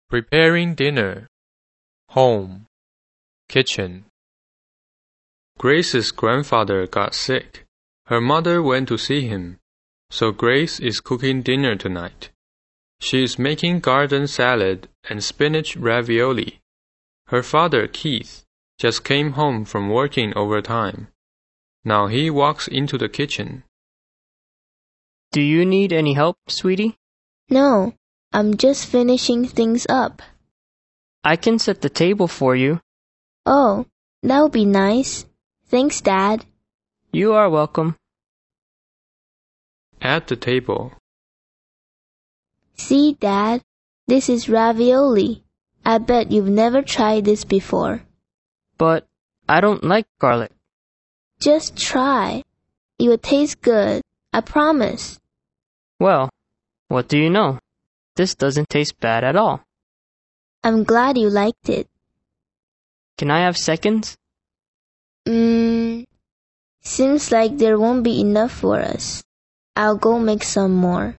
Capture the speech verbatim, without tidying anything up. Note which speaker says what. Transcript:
Speaker 1: Preparing dinner. Home. Kitchen. Grace's grandfather got sick. Her mother went to see him, so Grace is cooking dinner tonight. She is making garden salad and spinach ravioli. Her father, Keith, just came home from working overtime. Now he walks into the kitchen.
Speaker 2: Do you need any help, sweetie?
Speaker 3: No, I'm just finishing things up.
Speaker 2: I can set the table for you.
Speaker 3: Oh, that would be nice. Thanks, Dad.
Speaker 2: You are welcome.
Speaker 1: At the table.
Speaker 3: See, Dad, this is ravioli. I bet you've never tried this before.
Speaker 2: But I don't like garlic.
Speaker 3: Just try. It will taste good, I promise.
Speaker 2: Well, what do you know? This doesn't taste bad at all.
Speaker 3: I'm glad you liked it.
Speaker 2: Can I have seconds?
Speaker 3: Mmm, seems like there won't be enough for us. I'll go make some more.